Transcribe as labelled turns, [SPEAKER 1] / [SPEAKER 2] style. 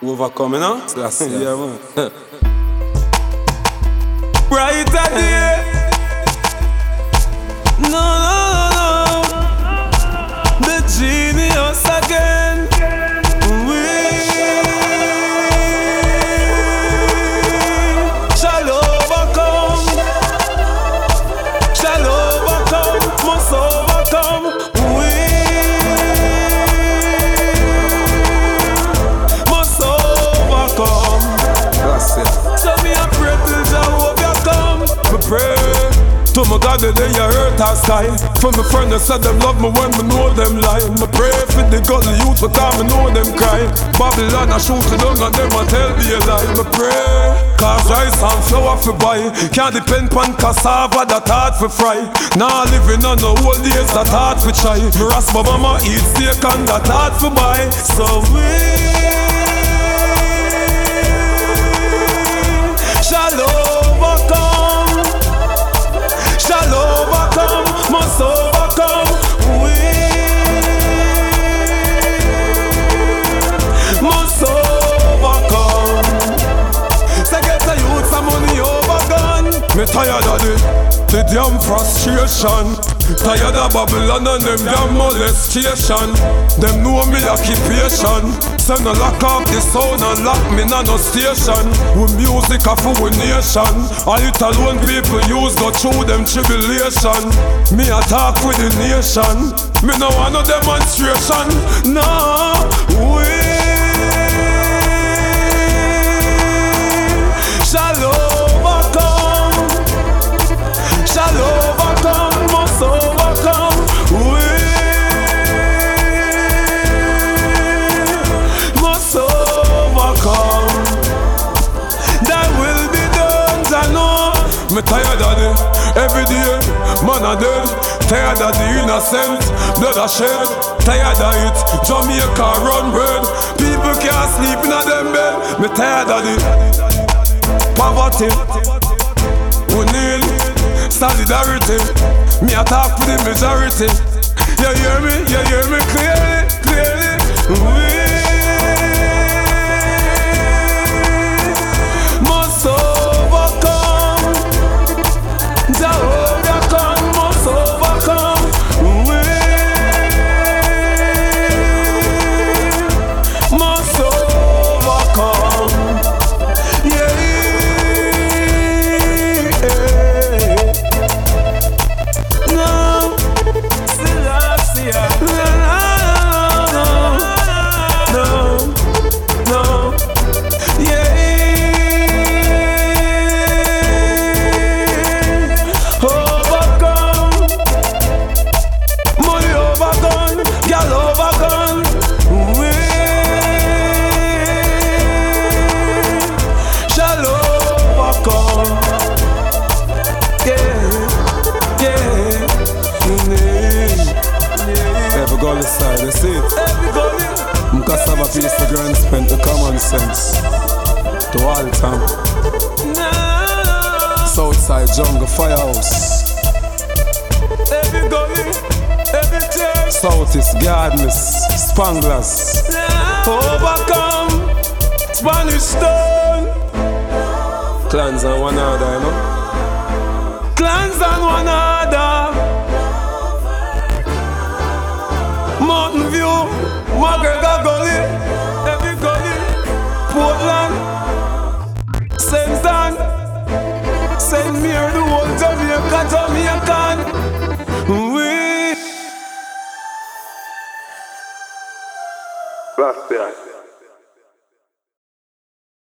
[SPEAKER 1] Overcoming, huh? That's it, yeah, man.
[SPEAKER 2] Brighter day. No, the genius again. We shall overcome. Shall overcome. Must overcome. We must overcome.
[SPEAKER 1] That's it.
[SPEAKER 2] So me a pray till Jehovah come. Me pray to my God that they hurt our sky. For my friend that said them love me when me know them lie. Me pray for the gully youth because me know them cry. Babylon a shoot it down and them a tell me a lie. Me pray cause rice and flour for buy. Can't depend pon cassava that hard for fry. Now living on the old days that hard for try. Me rasp my mama eat steak and that hard for buy. So we shall overcome. Shall overcome. Must overcome. We must overcome. So get the youth some money overgone. Me tired of the damn frustration. Tired of Babylon and them damn molestation. Them know me occupation. So no lock off the sound and lock me na no station. With music a for we nation. All it alone people use go through them tribulation. Me attack with the nation. Me no want no demonstration. No, we shall overcome. Shall overcome. Must overcome. We must overcome. That will be done, I know. Me tired of it. Every day, man a dead. Tired of the innocent, blood a shed. Tired of it. Jamaica run red. People can't sleep in a them bed. Me tired of it. Poverty. We need solidarity. Me attack for the majority. You hear me? You hear me clearly? Clearly. We must overcome. Jehovah come, must overcome. We must overcome. Yeah. No, Selassie. No. Yeah. Overcome. Money overgone. Girl overgone. We shall overcome.
[SPEAKER 1] Every goal is side, that's it. Mkasaba piece the grand spent the common sense. To all time. Southside jungle firehouse.
[SPEAKER 2] Every gully, every church.
[SPEAKER 1] Southeast gardens, spanglers.
[SPEAKER 2] Overcome. Spanish stone.
[SPEAKER 1] Clans and one another, you know.
[SPEAKER 2] Clans and one another. Mountain View, McGregor Gully, every gully, Portland, St. Ann, St. Mary, the whole Jamaican. We
[SPEAKER 1] That's it.